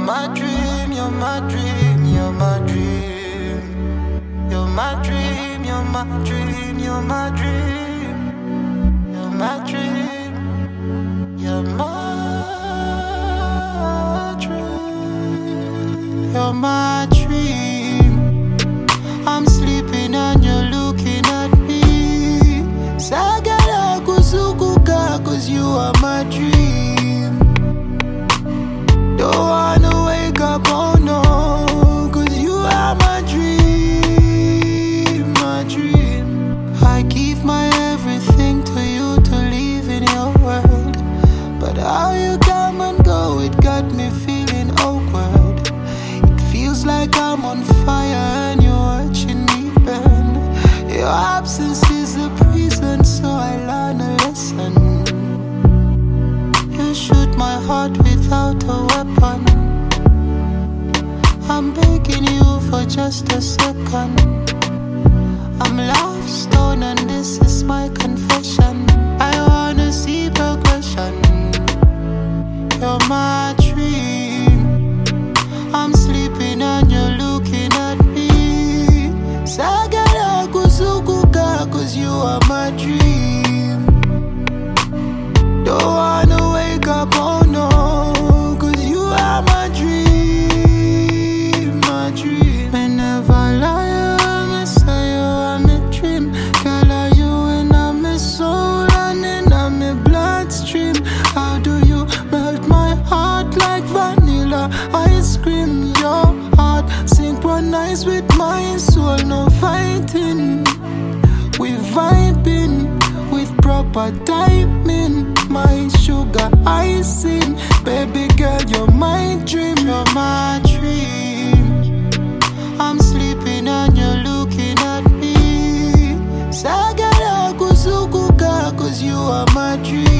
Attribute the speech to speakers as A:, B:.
A: my dream, you're my dream, you're my dream. You're my dream, you're my dream, you're my dream. You're my dream, you're my dream. You're my dream. I'm sleeping and you're looking at me. Sagala kuzukuka, cause you are my dream. Don't wanna wake up, oh no, cause you are my dream, my dream. I give my everything to you to live in your world, but how you come and go, it got me feeling awkward. It feels like I'm on fire and you're watching me burn. Your absence is a prison, so I learn a lesson. You shoot my heart without a weapon. I'm begging you for just a second. I'm love stone and this is my confession. I wanna see progression. You're my dream. I'm sleeping and you're looking at me. Sagala kuzukuka, cause you are my dream. Don't wanna wake up, oh no, cause you are my dream, my dream. Whenever I lie, I'm a I'm a dream. Girl, are you and I'm a soul and then I'm a bloodstream. How do you melt my heart like vanilla ice cream? Your heart synchronized with my soul, no fighting. We vibing with proper timing. My sugar icing, baby girl, you're my dream, you're my dream. I'm sleeping and you're looking at me. Sagala kuzukuka, cause you are my dream.